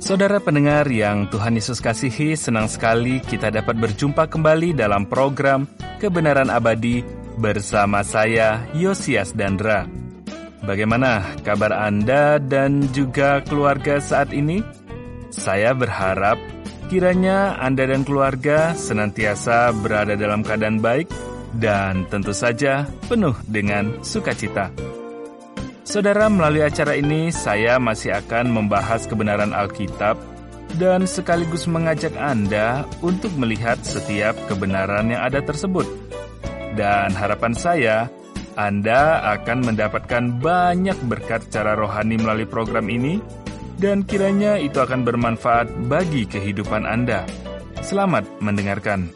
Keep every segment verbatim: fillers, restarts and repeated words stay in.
Saudara pendengar yang Tuhan Yesus kasihi, senang sekali kita dapat berjumpa kembali dalam program Kebenaran Abadi bersama saya, Yosias Dandra. Bagaimana kabar Anda dan juga keluarga saat ini? Saya berharap kiranya Anda dan keluarga senantiasa berada dalam keadaan baik dan tentu saja penuh dengan sukacita. Saudara, melalui acara ini saya masih akan membahas kebenaran Alkitab dan sekaligus mengajak Anda untuk melihat setiap kebenaran yang ada tersebut. Dan harapan saya, Anda akan mendapatkan banyak berkat secara rohani melalui program ini, dan kiranya itu akan bermanfaat bagi kehidupan Anda. Selamat mendengarkan.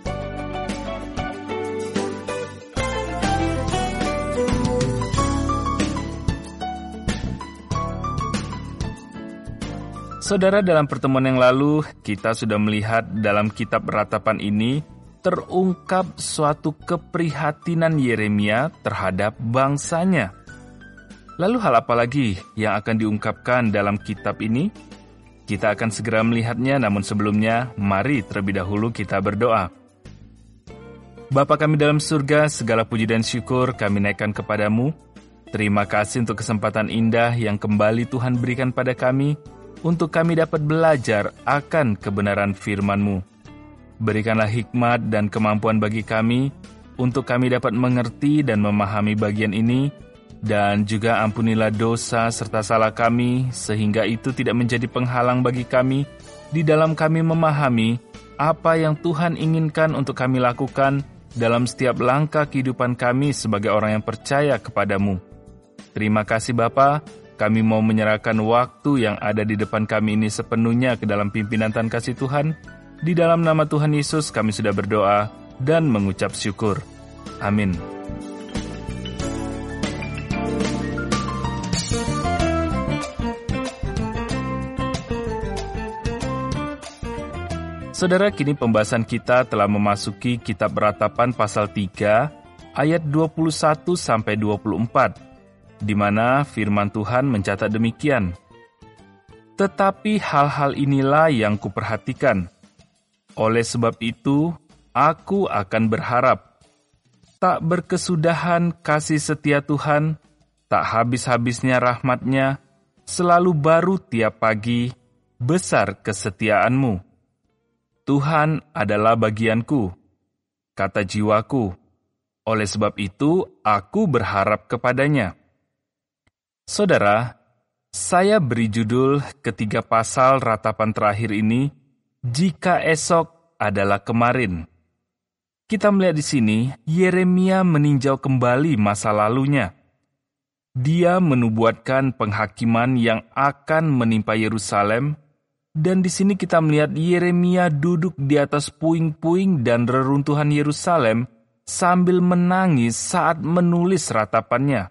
Saudara, dalam pertemuan yang lalu, kita sudah melihat dalam kitab Ratapan ini terungkap suatu keprihatinan Yeremia terhadap bangsanya. Lalu hal apa lagi yang akan diungkapkan dalam kitab ini? Kita akan segera melihatnya, namun sebelumnya, mari terlebih dahulu kita berdoa. Bapa kami dalam surga, segala puji dan syukur kami naikkan kepadamu. Terima kasih untuk kesempatan indah yang kembali Tuhan berikan pada kami, untuk kami dapat belajar akan kebenaran firman-Mu. Berikanlah hikmat dan kemampuan bagi kami, untuk kami dapat mengerti dan memahami bagian ini, dan juga ampunilah dosa serta salah kami, sehingga itu tidak menjadi penghalang bagi kami, di dalam kami memahami apa yang Tuhan inginkan untuk kami lakukan dalam setiap langkah kehidupan kami sebagai orang yang percaya kepadamu. Terima kasih Bapa. Kami mau menyerahkan waktu yang ada di depan kami ini sepenuhnya ke dalam pimpinan dan kasih Tuhan. Di dalam nama Tuhan Yesus kami sudah berdoa dan mengucap syukur. Amin. Saudara, kini pembahasan kita telah memasuki kitab Ratapan pasal tiga ayat dua puluh satu sampai dua puluh empat. Di mana firman Tuhan mencatat demikian. Tetapi hal-hal inilah yang kuperhatikan. Oleh sebab itu, aku akan berharap. Tak berkesudahan kasih setia Tuhan, tak habis-habisnya rahmat-Nya, selalu baru tiap pagi, besar kesetiaan-Mu. Tuhan adalah bagianku, kata jiwaku. Oleh sebab itu, aku berharap kepadanya. Saudara, saya beri judul ketiga pasal ratapan terakhir ini, Jika Esok Adalah Kemarin. Kita melihat di sini, Yeremia meninjau kembali masa lalunya. Dia menubuatkan penghakiman yang akan menimpa Yerusalem, dan di sini kita melihat Yeremia duduk di atas puing-puing dan reruntuhan Yerusalem sambil menangis saat menulis ratapannya.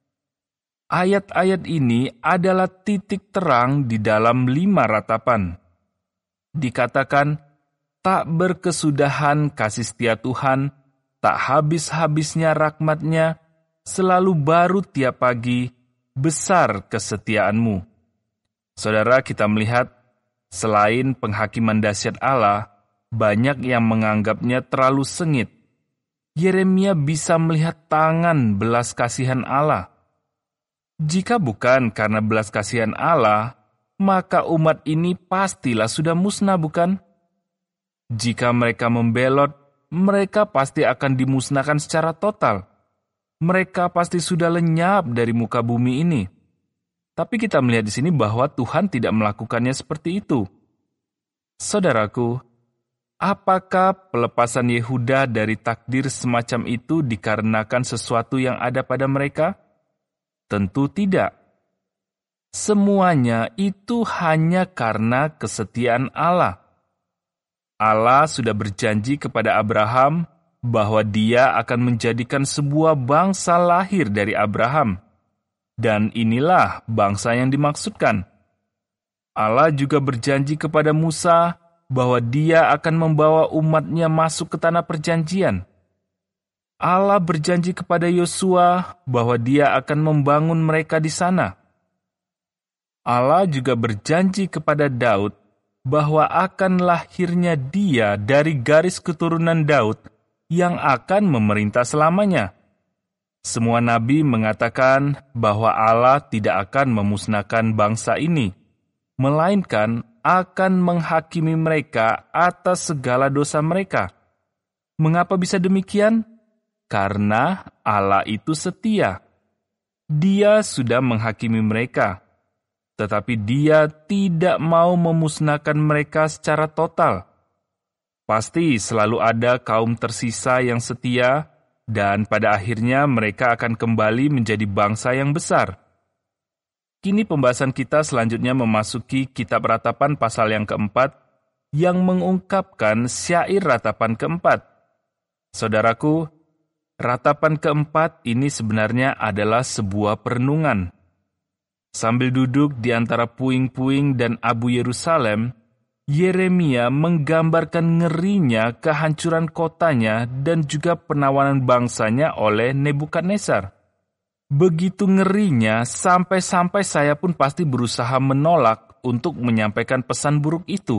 Ayat-ayat ini adalah titik terang di dalam lima ratapan. Dikatakan, tak berkesudahan kasih setia Tuhan, tak habis-habisnya rahmat-Nya, selalu baru tiap pagi, besar kesetiaan-Mu. Saudara, kita melihat, selain penghakiman dahsyat Allah, banyak yang menganggapnya terlalu sengit. Yeremia bisa melihat tangan belas kasihan Allah. Jika bukan karena belas kasihan Allah, maka umat ini pastilah sudah musnah, bukan? Jika mereka membelot, mereka pasti akan dimusnahkan secara total. Mereka pasti sudah lenyap dari muka bumi ini. Tapi kita melihat di sini bahwa Tuhan tidak melakukannya seperti itu. Saudaraku, apakah pelepasan Yehuda dari takdir semacam itu dikarenakan sesuatu yang ada pada mereka? Tentu tidak. Semuanya itu hanya karena kesetiaan Allah. Allah sudah berjanji kepada Abraham bahwa Dia akan menjadikan sebuah bangsa lahir dari Abraham. Dan inilah bangsa yang dimaksudkan. Allah juga berjanji kepada Musa bahwa Dia akan membawa umat-Nya masuk ke tanah perjanjian. Allah berjanji kepada Yosua bahwa Dia akan membangun mereka di sana. Allah juga berjanji kepada Daud bahwa akan lahirnya Dia dari garis keturunan Daud yang akan memerintah selamanya. Semua nabi mengatakan bahwa Allah tidak akan memusnahkan bangsa ini, melainkan akan menghakimi mereka atas segala dosa mereka. Mengapa bisa demikian? Karena Allah itu setia. Dia sudah menghakimi mereka, tetapi Dia tidak mau memusnahkan mereka secara total. Pasti selalu ada kaum tersisa yang setia, dan pada akhirnya mereka akan kembali menjadi bangsa yang besar. Kini pembahasan kita selanjutnya memasuki kitab Ratapan pasal yang keempat, yang mengungkapkan syair ratapan keempat. Saudaraku, ratapan keempat ini sebenarnya adalah sebuah perenungan. Sambil duduk di antara puing-puing dan abu Yerusalem, Yeremia menggambarkan ngerinya kehancuran kotanya dan juga penawanan bangsanya oleh Nebukadnezar. Begitu ngerinya, sampai-sampai saya pun pasti berusaha menolak untuk menyampaikan pesan buruk itu.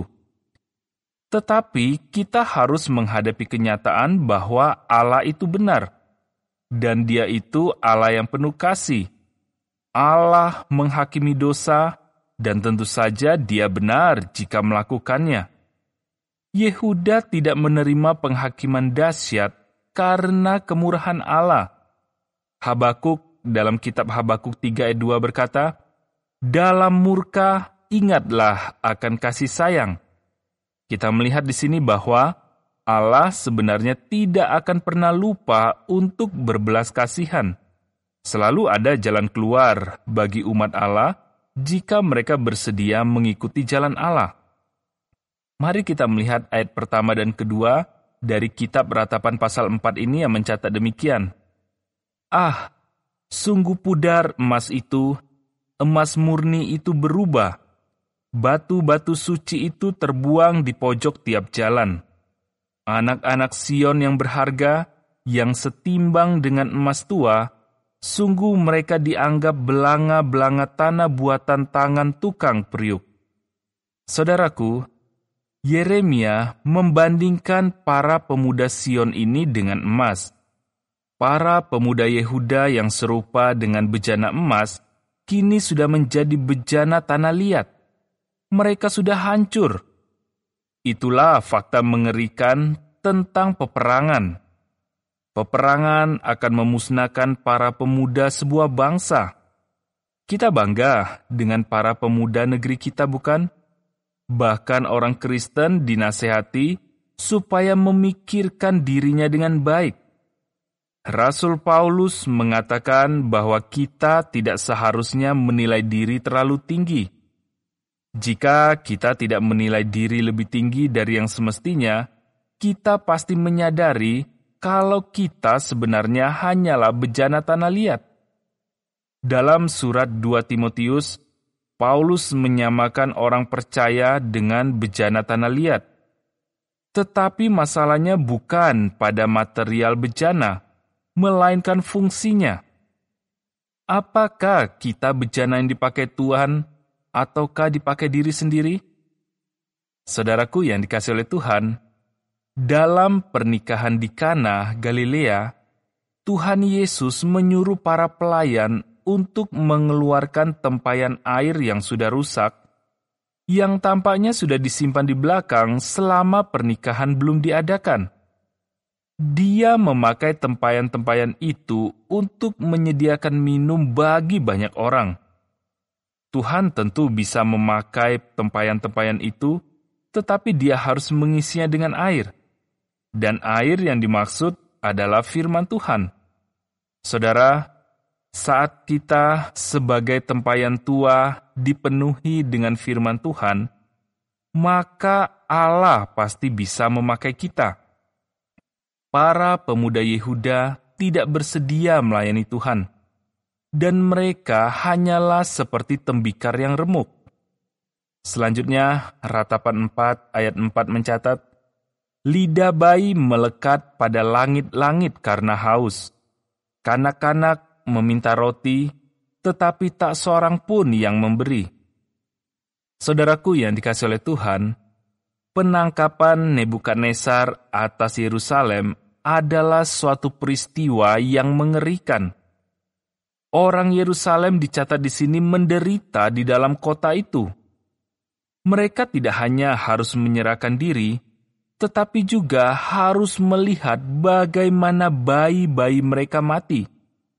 Tetapi kita harus menghadapi kenyataan bahwa Allah itu benar, dan Dia itu Allah yang penuh kasih. Allah menghakimi dosa, dan tentu saja Dia benar jika melakukannya. Yehuda tidak menerima penghakiman dahsyat karena kemurahan Allah. Habakuk dalam kitab Habakuk tiga ayat dua berkata, "Dalam murka ingatlah akan kasih sayang." Kita melihat di sini bahwa Allah sebenarnya tidak akan pernah lupa untuk berbelas kasihan. Selalu ada jalan keluar bagi umat Allah jika mereka bersedia mengikuti jalan Allah. Mari kita melihat ayat pertama dan kedua dari kitab Ratapan pasal empat ini yang mencatat demikian. "Ah, sungguh pudar emas itu, emas murni itu berubah. Batu-batu suci itu terbuang di pojok tiap jalan. Anak-anak Sion yang berharga, yang setimbang dengan emas tua, sungguh mereka dianggap belanga-belanga tanah buatan tangan tukang periuk." Saudaraku, Yeremia membandingkan para pemuda Sion ini dengan emas. Para pemuda Yehuda yang serupa dengan bejana emas, kini sudah menjadi bejana tanah liat. Mereka sudah hancur. Itulah fakta mengerikan tentang peperangan. Peperangan akan memusnahkan para pemuda sebuah bangsa. Kita bangga dengan para pemuda negeri kita, bukan? Bahkan orang Kristen dinasehati supaya memikirkan dirinya dengan baik. Rasul Paulus mengatakan bahwa kita tidak seharusnya menilai diri terlalu tinggi. Jika kita tidak menilai diri lebih tinggi dari yang semestinya, kita pasti menyadari kalau kita sebenarnya hanyalah bejana tanah liat. Dalam surat dua Timotius, Paulus menyamakan orang percaya dengan bejana tanah liat. Tetapi masalahnya bukan pada material bejana, melainkan fungsinya. Apakah kita bejana yang dipakai Tuhan, ataukah dipakai diri sendiri? Saudaraku yang dikasihi oleh Tuhan, dalam pernikahan di Kana, Galilea, Tuhan Yesus menyuruh para pelayan untuk mengeluarkan tempayan air yang sudah rusak, yang tampaknya sudah disimpan di belakang selama pernikahan belum diadakan. Dia memakai tempayan-tempayan itu untuk menyediakan minum bagi banyak orang. Tuhan tentu bisa memakai tempayan-tempayan itu, tetapi Dia harus mengisinya dengan air. Dan air yang dimaksud adalah firman Tuhan. Saudara, saat kita sebagai tempayan tua dipenuhi dengan firman Tuhan, maka Allah pasti bisa memakai kita. Para pemuda Yehuda tidak bersedia melayani Tuhan, dan mereka hanyalah seperti tembikar yang remuk. Selanjutnya, Ratapan empat ayat empat mencatat, "Lidah bayi melekat pada langit-langit karena haus. Kanak-kanak meminta roti, tetapi tak seorang pun yang memberi." Saudaraku yang dikasihi oleh Tuhan, penangkapan Nebukadnezar atas Yerusalem adalah suatu peristiwa yang mengerikan. Orang Yerusalem dicatat di sini menderita di dalam kota itu. Mereka tidak hanya harus menyerahkan diri, tetapi juga harus melihat bagaimana bayi-bayi mereka mati.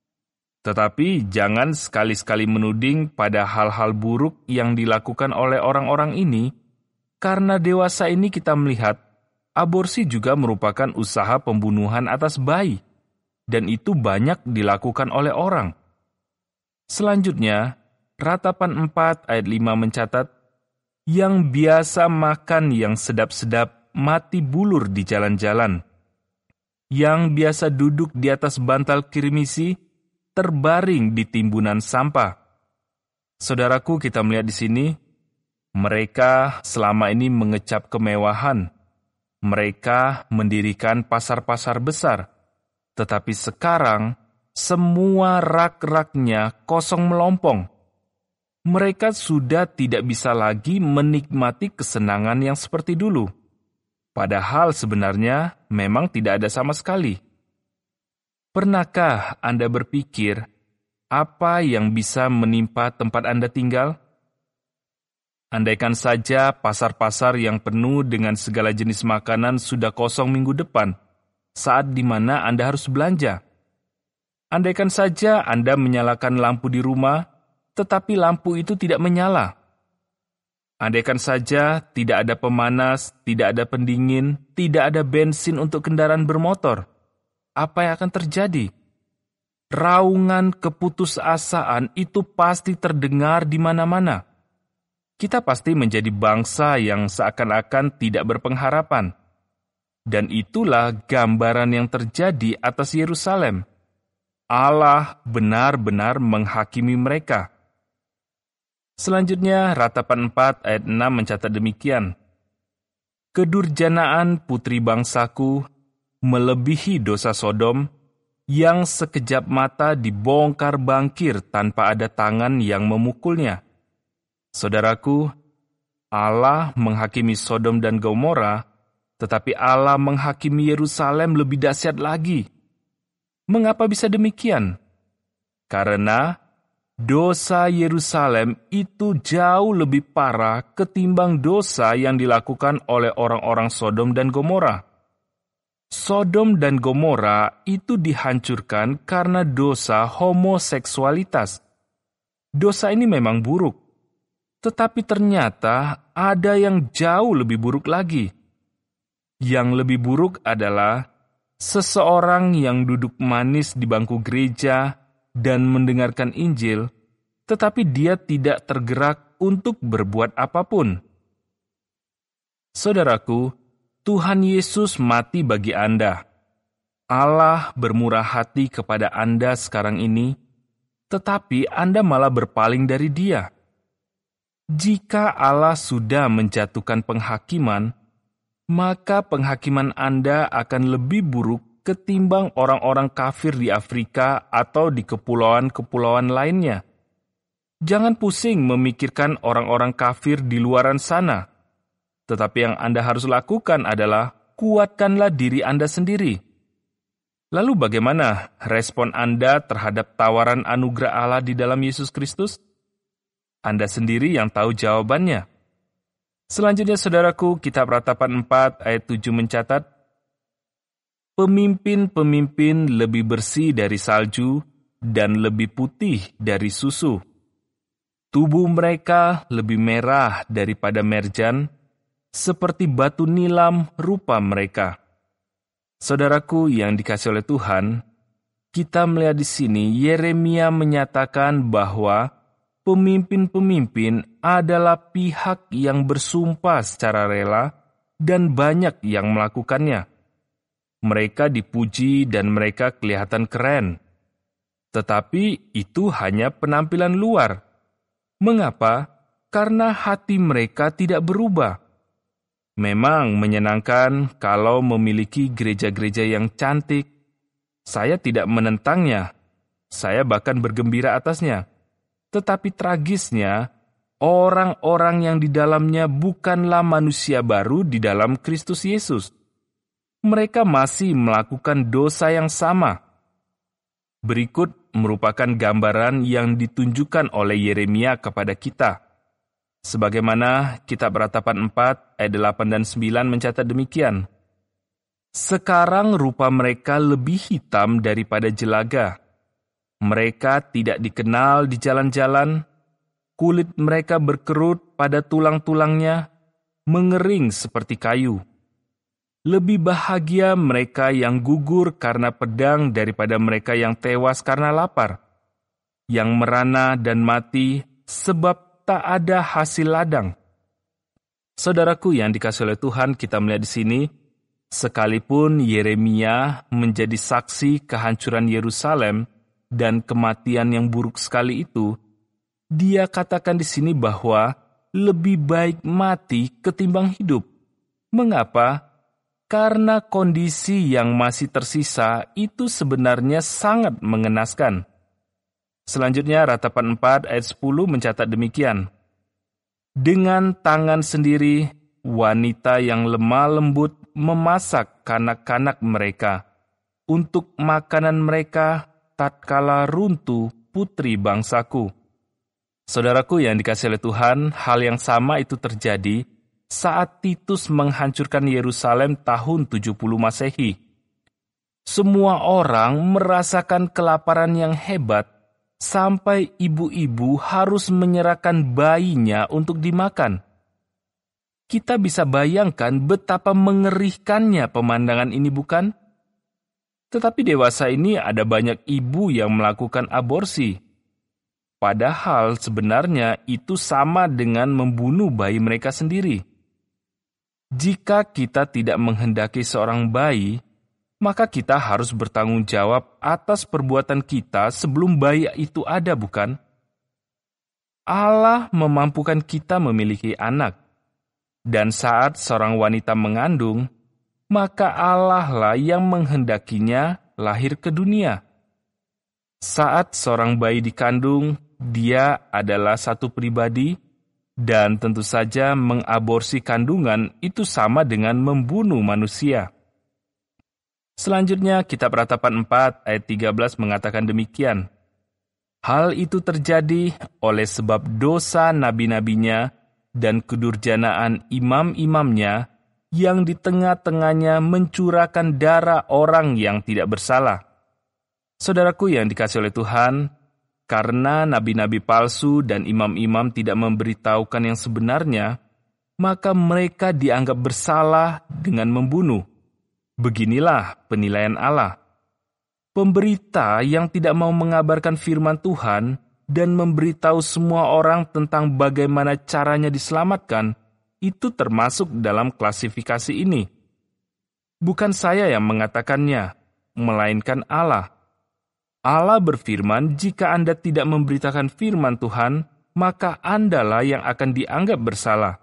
Tetapi jangan sekali-sekali menuding pada hal-hal buruk yang dilakukan oleh orang-orang ini, karena dewasa ini kita melihat aborsi juga merupakan usaha pembunuhan atas bayi, dan itu banyak dilakukan oleh orang. Selanjutnya, Ratapan empat ayat lima mencatat, yang biasa makan yang sedap-sedap mati bulur di jalan-jalan. Yang biasa duduk di atas bantal kirmisi terbaring di timbunan sampah. Saudaraku, kita melihat di sini, mereka selama ini mengecap kemewahan. Mereka mendirikan pasar-pasar besar. Tetapi sekarang, semua rak-raknya kosong melompong. Mereka sudah tidak bisa lagi menikmati kesenangan yang seperti dulu. Padahal sebenarnya memang tidak ada sama sekali. Pernahkah Anda berpikir apa yang bisa menimpa tempat Anda tinggal? Andaikan saja pasar-pasar yang penuh dengan segala jenis makanan sudah kosong minggu depan, saat di mana Anda harus belanja. Andaikan saja Anda menyalakan lampu di rumah, tetapi lampu itu tidak menyala. Andaikan saja tidak ada pemanas, tidak ada pendingin, tidak ada bensin untuk kendaraan bermotor. Apa yang akan terjadi? Raungan keputusasaan itu pasti terdengar di mana-mana. Kita pasti menjadi bangsa yang seakan-akan tidak berpengharapan. Dan itulah gambaran yang terjadi atas Yerusalem. Allah benar-benar menghakimi mereka. Selanjutnya, Ratapan empat ayat enam mencatat demikian. Kedurjanaan putri bangsaku melebihi dosa Sodom, yang sekejap mata dibongkar bangkir tanpa ada tangan yang memukulnya. Saudaraku, Allah menghakimi Sodom dan Gomora, tetapi Allah menghakimi Yerusalem lebih dahsyat lagi. Mengapa bisa demikian? Karena dosa Yerusalem itu jauh lebih parah ketimbang dosa yang dilakukan oleh orang-orang Sodom dan Gomora. Sodom dan Gomora itu dihancurkan karena dosa homoseksualitas. Dosa ini memang buruk, tetapi ternyata ada yang jauh lebih buruk lagi. Yang lebih buruk adalah seseorang yang duduk manis di bangku gereja dan mendengarkan Injil, tetapi dia tidak tergerak untuk berbuat apapun. Saudaraku, Tuhan Yesus mati bagi Anda. Allah bermurah hati kepada Anda sekarang ini, tetapi Anda malah berpaling dari Dia. Jika Allah sudah menjatuhkan penghakiman, maka penghakiman Anda akan lebih buruk ketimbang orang-orang kafir di Afrika atau di kepulauan-kepulauan lainnya. Jangan pusing memikirkan orang-orang kafir di luaran sana. Tetapi yang Anda harus lakukan adalah kuatkanlah diri Anda sendiri. Lalu bagaimana respon Anda terhadap tawaran anugerah Allah di dalam Yesus Kristus? Anda sendiri yang tahu jawabannya. Selanjutnya, saudaraku, kitab Ratapan empat ayat tujuh mencatat, pemimpin-pemimpin lebih bersih dari salju dan lebih putih dari susu. Tubuh mereka lebih merah daripada merjan, seperti batu nilam rupa mereka. Saudaraku yang dikasihi oleh Tuhan, kita melihat di sini Yeremia menyatakan bahwa pemimpin-pemimpin adalah pihak yang bersumpah secara rela dan banyak yang melakukannya. Mereka dipuji dan mereka kelihatan keren. Tetapi itu hanya penampilan luar. Mengapa? Karena hati mereka tidak berubah. Memang menyenangkan kalau memiliki gereja-gereja yang cantik. Saya tidak menentangnya. Saya bahkan bergembira atasnya. Tetapi tragisnya, orang-orang yang di dalamnya bukanlah manusia baru di dalam Kristus Yesus. Mereka masih melakukan dosa yang sama. Berikut merupakan gambaran yang ditunjukkan oleh Yeremia kepada kita. Sebagaimana Kitab Ratapan empat ayat delapan dan sembilan mencatat demikian. Sekarang rupa mereka lebih hitam daripada jelaga. Mereka tidak dikenal di jalan-jalan. Kulit mereka berkerut pada tulang-tulangnya, mengering seperti kayu. Lebih bahagia mereka yang gugur karena pedang daripada mereka yang tewas karena lapar, yang merana dan mati sebab tak ada hasil ladang. Saudaraku yang dikasihi oleh Tuhan, kita melihat di sini, sekalipun Yeremia menjadi saksi kehancuran Yerusalem dan kematian yang buruk sekali itu, dia katakan di sini bahwa lebih baik mati ketimbang hidup. Mengapa? Karena kondisi yang masih tersisa itu sebenarnya sangat mengenaskan. Selanjutnya, Ratapan empat ayat sepuluh mencatat demikian. Dengan tangan sendiri, wanita yang lemah lembut memasak kanak-kanak mereka. Untuk makanan mereka, tatkala runtuh putri bangsaku. Saudaraku yang dikasihi oleh Tuhan, hal yang sama itu terjadi saat Titus menghancurkan Yerusalem tahun tujuh puluh Masehi. Semua orang merasakan kelaparan yang hebat, sampai ibu-ibu harus menyerahkan bayinya untuk dimakan. Kita bisa bayangkan betapa mengerikannya pemandangan ini, bukan? Tetapi dewasa ini ada banyak ibu yang melakukan aborsi. Padahal sebenarnya itu sama dengan membunuh bayi mereka sendiri. Jika kita tidak menghendaki seorang bayi, maka kita harus bertanggung jawab atas perbuatan kita sebelum bayi itu ada, bukan? Allah memampukan kita memiliki anak. Dan saat seorang wanita mengandung, maka Allah lah yang menghendakinya lahir ke dunia. Saat seorang bayi dikandung, dia adalah satu pribadi, dan tentu saja mengaborsi kandungan itu sama dengan membunuh manusia. Selanjutnya, Kitab Ratapan empat ayat tiga belas mengatakan demikian. Hal itu terjadi oleh sebab dosa nabi-nabinya dan kedurjanaan imam-imamnya yang di tengah-tengahnya mencurahkan darah orang yang tidak bersalah. Saudaraku yang dikasihi oleh Tuhan, karena nabi-nabi palsu dan imam-imam tidak memberitahukan yang sebenarnya, maka mereka dianggap bersalah dengan membunuh. Beginilah penilaian Allah. Pemberita yang tidak mau mengabarkan firman Tuhan dan memberitahu semua orang tentang bagaimana caranya diselamatkan, itu termasuk dalam klasifikasi ini. Bukan saya yang mengatakannya, melainkan Allah. Allah berfirman, jika Anda tidak memberitakan firman Tuhan, maka Andalah yang akan dianggap bersalah.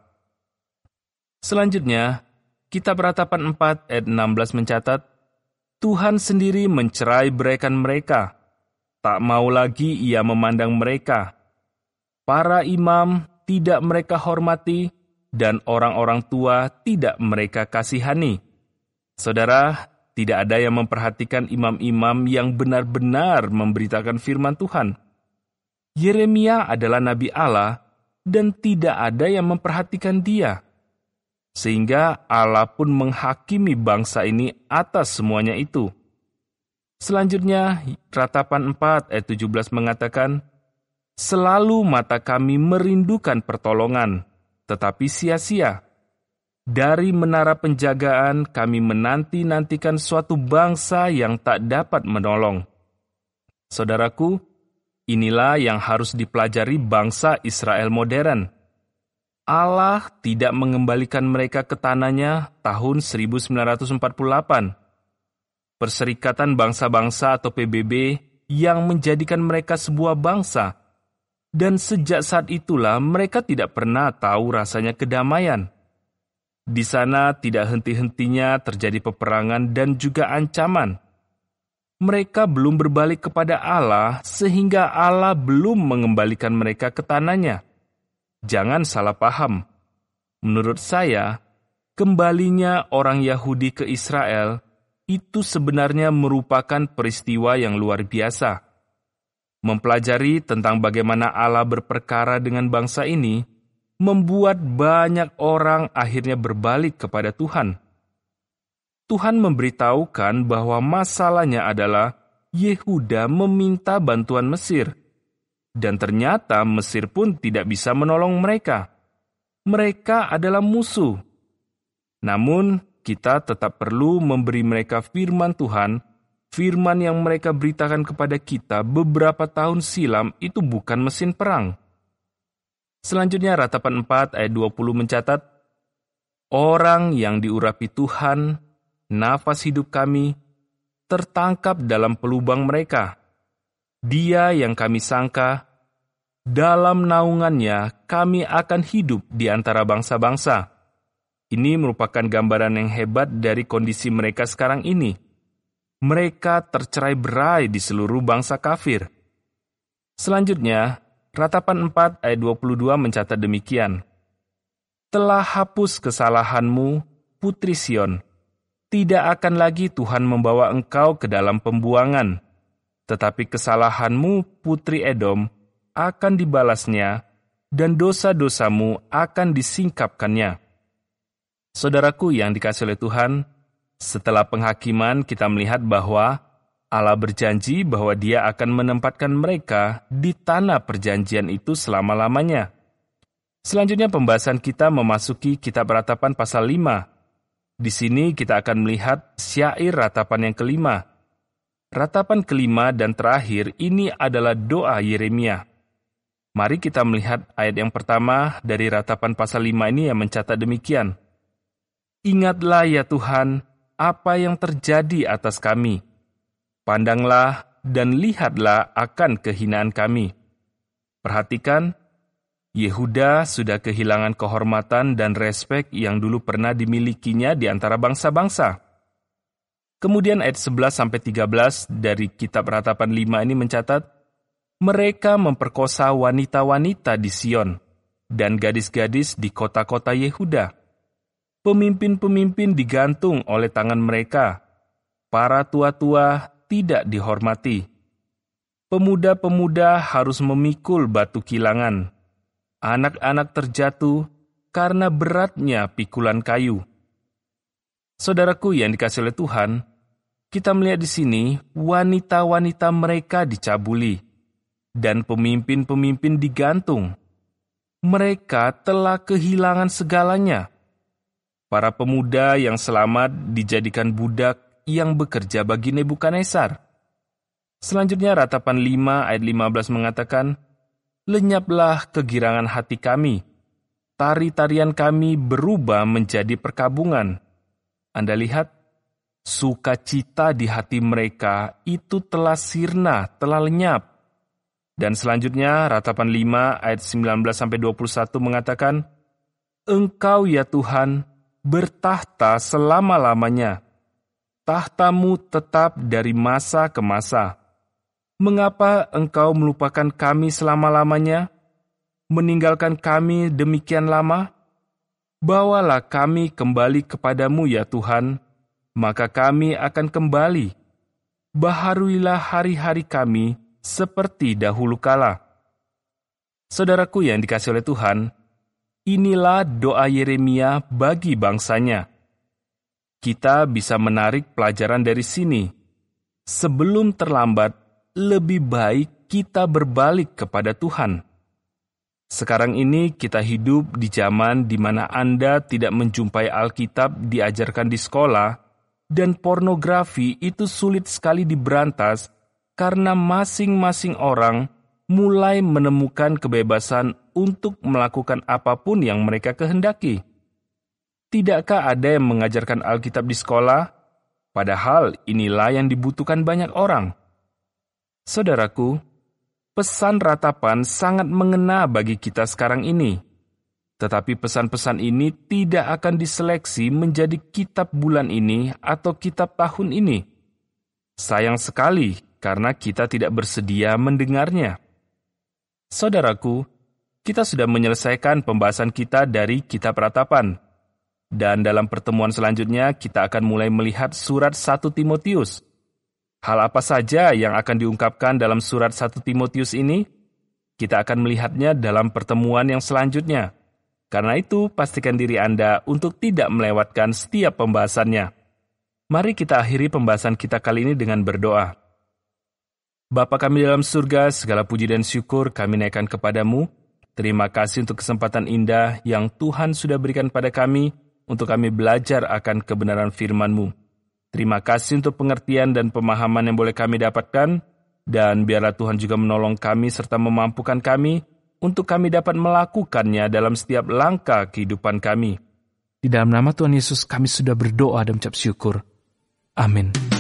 Selanjutnya, Kitab Ratapan empat ayat enam belas mencatat, Tuhan sendiri mencerai beraikan mereka, tak mau lagi ia memandang mereka. Para imam tidak mereka hormati, dan orang-orang tua tidak mereka kasihani. Saudara, tidak ada yang memperhatikan imam-imam yang benar-benar memberitakan firman Tuhan. Yeremia adalah nabi Allah dan tidak ada yang memperhatikan dia. Sehingga Allah pun menghakimi bangsa ini atas semuanya itu. Selanjutnya, Ratapan empat ayat tujuh belas mengatakan, Selalu mata kami merindukan pertolongan, tetapi sia-sia. Dari menara penjagaan kami menanti-nantikan suatu bangsa yang tak dapat menolong. Saudaraku, inilah yang harus dipelajari bangsa Israel modern. Allah tidak mengembalikan mereka ke tanahnya tahun seribu sembilan ratus empat puluh delapan. Perserikatan Bangsa-Bangsa atau P B B yang menjadikan mereka sebuah bangsa. Dan sejak saat itulah mereka tidak pernah tahu rasanya kedamaian. Di sana tidak henti-hentinya terjadi peperangan dan juga ancaman. Mereka belum berbalik kepada Allah sehingga Allah belum mengembalikan mereka ke tanahnya. jangan salah paham. Menurut saya, kembalinya orang Yahudi ke Israel itu sebenarnya merupakan peristiwa yang luar biasa. Mempelajari tentang bagaimana Allah berperkara dengan bangsa ini membuat banyak orang akhirnya berbalik kepada Tuhan. Tuhan memberitahukan bahwa masalahnya adalah Yehuda meminta bantuan Mesir, dan ternyata Mesir pun tidak bisa menolong mereka. Mereka adalah musuh. Namun, kita tetap perlu memberi mereka firman Tuhan. Firman yang mereka beritakan kepada kita beberapa tahun silam itu bukan mesin perang. Selanjutnya, Ratapan empat ayat dua puluh mencatat, orang yang diurapi Tuhan, nafas hidup kami, tertangkap dalam pelubang mereka. Dia yang kami sangka, dalam naungannya kami akan hidup di antara bangsa-bangsa. Ini merupakan gambaran yang hebat dari kondisi mereka sekarang ini. Mereka tercerai-berai di seluruh bangsa kafir. Selanjutnya, Ratapan empat ayat dua puluh dua mencatat demikian. Telah hapus kesalahanmu, Putri Sion. Tidak akan lagi Tuhan membawa engkau ke dalam pembuangan. Tetapi kesalahanmu, Putri Edom, akan dibalasnya, dan dosa-dosamu akan disingkapkannya. Saudaraku yang dikasihi oleh Tuhan, setelah penghakiman kita melihat bahwa Allah berjanji bahwa Dia akan menempatkan mereka di tanah perjanjian itu selama-lamanya. Selanjutnya pembahasan kita memasuki Kitab Ratapan pasal lima. Di sini kita akan melihat syair ratapan yang kelima. Ratapan kelima dan terakhir ini adalah doa Yeremia. Mari kita melihat ayat yang pertama dari ratapan pasal lima ini yang mencatat demikian. Ingatlah ya Tuhan, apa yang terjadi atas kami. Pandanglah dan lihatlah akan kehinaan kami. Perhatikan, Yehuda sudah kehilangan kehormatan dan respek yang dulu pernah dimilikinya di antara bangsa-bangsa. Kemudian ayat sebelas sampai tiga belas dari Kitab Ratapan lima ini mencatat, mereka memperkosa wanita-wanita di Sion dan gadis-gadis di kota-kota Yehuda. Pemimpin-pemimpin digantung oleh tangan mereka. Para tua-tua tidak dihormati. Pemuda-pemuda harus memikul batu kilangan. Anak-anak terjatuh karena beratnya pikulan kayu. Saudaraku yang dikasihi oleh Tuhan, kita melihat di sini wanita-wanita mereka dicabuli dan pemimpin-pemimpin digantung. Mereka telah kehilangan segalanya. Para pemuda yang selamat dijadikan budak yang bekerja bagi Nebukadnezar. Selanjutnya Ratapan lima ayat lima belas mengatakan, lenyaplah kegirangan hati kami, tari-tarian kami berubah menjadi perkabungan. Anda lihat, sukacita di hati mereka itu telah sirna, telah lenyap. Dan selanjutnya Ratapan lima ayat sembilan belas sampai dua puluh satu mengatakan, Engkau ya Tuhan, bertahta selama-lamanya. Tahtamu tetap dari masa ke masa. Mengapa engkau melupakan kami selama-lamanya? Meninggalkan kami demikian lama? Bawalah kami kembali kepadamu ya Tuhan, maka kami akan kembali. Baharuilah hari-hari kami seperti dahulu kala. Saudaraku yang dikasihi oleh Tuhan, inilah doa Yeremia bagi bangsanya. Kita bisa menarik pelajaran dari sini. Sebelum terlambat, lebih baik kita berbalik kepada Tuhan. Sekarang ini kita hidup di zaman di mana Anda tidak menjumpai Alkitab diajarkan di sekolah, dan pornografi itu sulit sekali diberantas karena masing-masing orang mulai menemukan kebebasan untuk melakukan apapun yang mereka kehendaki. Tidakkah ada yang mengajarkan Alkitab di sekolah? Padahal inilah yang dibutuhkan banyak orang. Saudaraku, pesan ratapan sangat mengena bagi kita sekarang ini. Tetapi pesan-pesan ini tidak akan diseleksi menjadi kitab bulan ini atau kitab tahun ini. Sayang sekali karena kita tidak bersedia mendengarnya. Saudaraku, kita sudah menyelesaikan pembahasan kita dari Kitab Ratapan. Dan dalam pertemuan selanjutnya, kita akan mulai melihat surat satu Timotius. Hal apa saja yang akan diungkapkan dalam surat satu Timotius ini? Kita akan melihatnya dalam pertemuan yang selanjutnya. Karena itu, pastikan diri Anda untuk tidak melewatkan setiap pembahasannya. Mari kita akhiri pembahasan kita kali ini dengan berdoa. Bapa kami dalam surga, segala puji dan syukur kami naikkan kepadamu. Terima kasih untuk kesempatan indah yang Tuhan sudah berikan pada kami untuk kami belajar akan kebenaran firman-Mu. Terima kasih untuk pengertian dan pemahaman yang boleh kami dapatkan, dan biarlah Tuhan juga menolong kami serta memampukan kami untuk kami dapat melakukannya dalam setiap langkah kehidupan kami. Di dalam nama Tuhan Yesus kami sudah berdoa dan mengucap syukur. Amin.